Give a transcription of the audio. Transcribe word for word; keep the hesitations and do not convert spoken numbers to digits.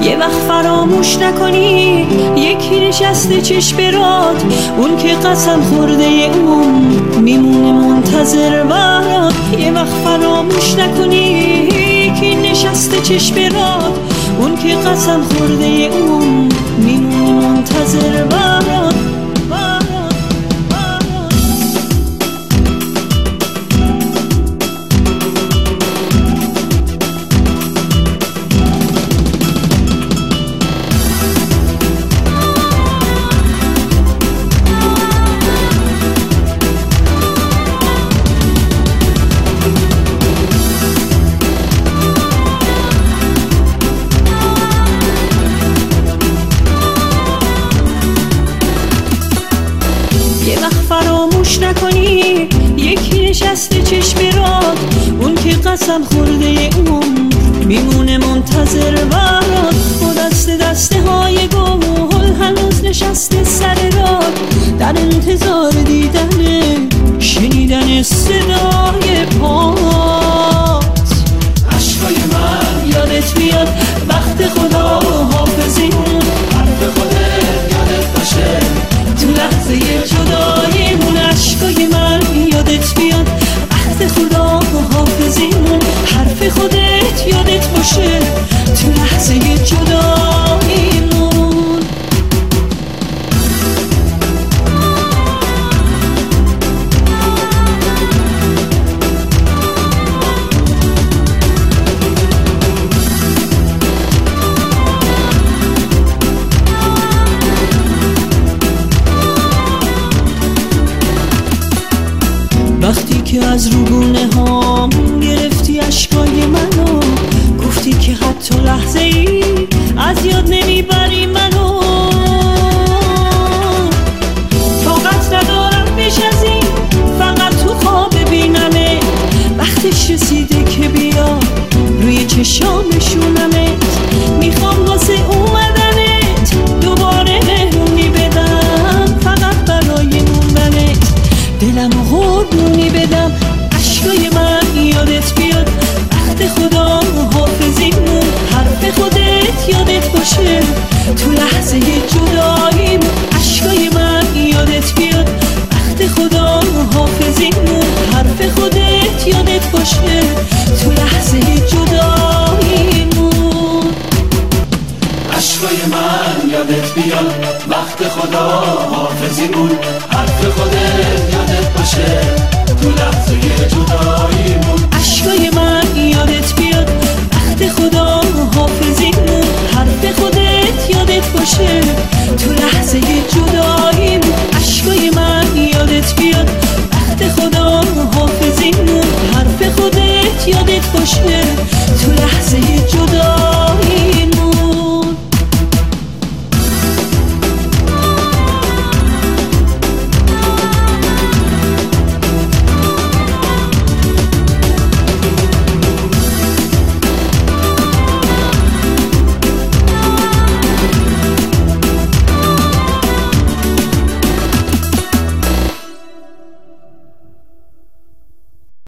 یه وقت فراموش نکنی یکی نشسته چشم برات، اون که قسم خورده اون میمونه منتظر برات. یه وقت فراموش نکنی یکی نشسته چشم برات، اون که قسم خورده اون میمونه منتظر برات. فراموش نکنی یکی نشسته چشم برات، اون که قسم خورده اون میمونه منتظر برات. با دست دسته های گل هنوز نشسته سر راه، در انتظار دیدن شنیدن صدای پات. عشقای من یادت میاد وقت خدا حافظیمون، حرف خودت یادت باشه تو لحظه جداییمون. عشقای من یادت بیاد عهد خدا و حافظیمون، حرف خودت یادت باشه تو لحظه جداییمون. وقتی که از روگونه هام گرفتی اشکای منو، گفتی که حتی لحظه ای از یاد نمیبری منو. طاقت ندارم بیش از این فقط تو خواب ببینمه، وقتش رسیده که بیا روی چشام نشونمت. میخوام واسه اومدنت دوباره مهمونی بدم، فقط برای موندنت دلمو قربونی بدم. عشقای من یادت بیاد عهد خدا حافظیمون، حرف خودت یادت باشه تو لحظه جداییمون. عشقای من یادت بیاد عهد خدا حافظیمون، حرف خودت یادت باشه تو لحظه جداییمون. عشقای من یادت بیاد وقت خدا حافظیمون، حرف خودت یادت باشه تو لحظه جداییمون. عشقای من یادت بیاد